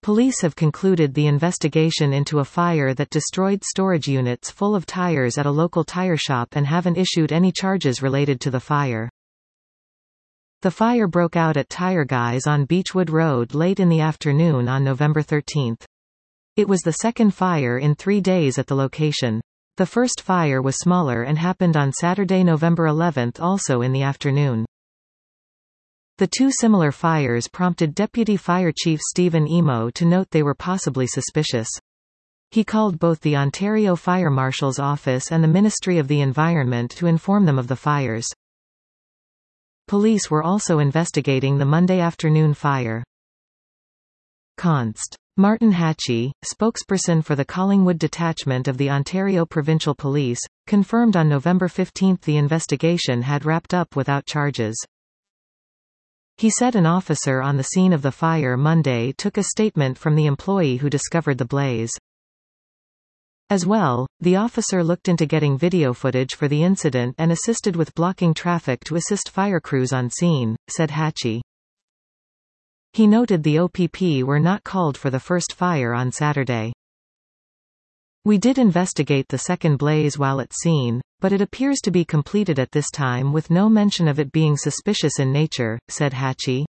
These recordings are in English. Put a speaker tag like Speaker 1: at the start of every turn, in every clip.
Speaker 1: Police have concluded the investigation into a fire that destroyed storage units full of tires at a local tire shop and haven't issued any charges related to the fire. The fire broke out at Tire Guys on Beechwood Road late in the afternoon on November 13. It was the second fire in 3 days at the location. The first fire was smaller and happened on Saturday, November 11, also in the afternoon. The two similar fires prompted Deputy Fire Chief Stephen Emo to note they were possibly suspicious. He called both the Ontario Fire Marshal's Office and the Ministry of the Environment to inform them of the fires. Police were also investigating the Monday afternoon fire. Const. Martin Hatchie, spokesperson for the Collingwood Detachment of the Ontario Provincial Police, confirmed on November 15 the investigation had wrapped up without charges. He said an officer on the scene of the fire Monday took a statement from the employee who discovered the blaze. As well, the officer looked into getting video footage for the incident and assisted with blocking traffic to assist fire crews on scene, said Hatchie. He noted the OPP were not called for the first fire on Saturday. We did investigate the second blaze while at scene, but it appears to be completed at this time with no mention of it being suspicious in nature, said Hatchie.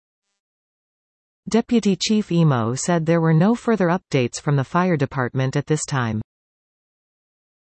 Speaker 1: Deputy Chief Emo said there were no further updates from the fire department at this time.